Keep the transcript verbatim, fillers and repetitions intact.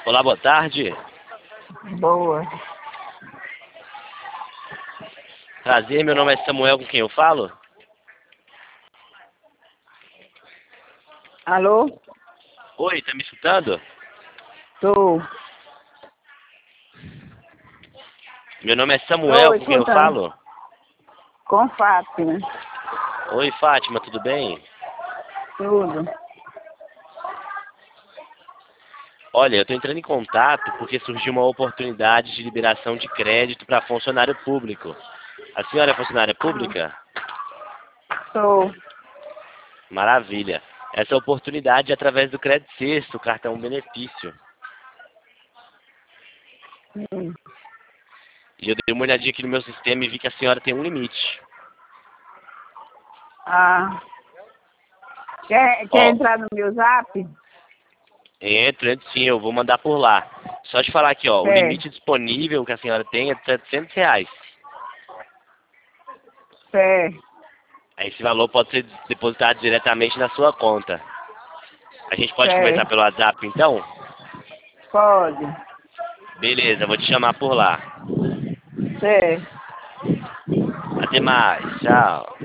Olá, boa tarde. Boa. Prazer, meu nome é Samuel, com quem eu falo? Alô? Oi, tá me escutando? Tô. Meu nome é Samuel, Tô com quem eu escutando. falo? Com Fátima. Oi, Fátima, tudo bem? Tudo. Olha, eu estou entrando em contato porque surgiu uma oportunidade de liberação de crédito para funcionário público. A senhora é funcionária pública? Tô. Maravilha. Essa oportunidade é através do Crédito Sexto, cartão benefício. Hum. E eu dei uma olhadinha aqui no meu sistema e vi que a senhora tem um limite. Ah. Quer, quer Ó, entrar no meu zap? entro, entro sim, eu vou mandar por lá. Só te falar aqui, ó, o É. limite disponível que a senhora tem é de setecentos reais. É. Esse valor pode ser depositado diretamente na sua conta. A gente pode É. conversar pelo WhatsApp, então? Pode. Beleza, vou te chamar por lá. É. Até mais, tchau.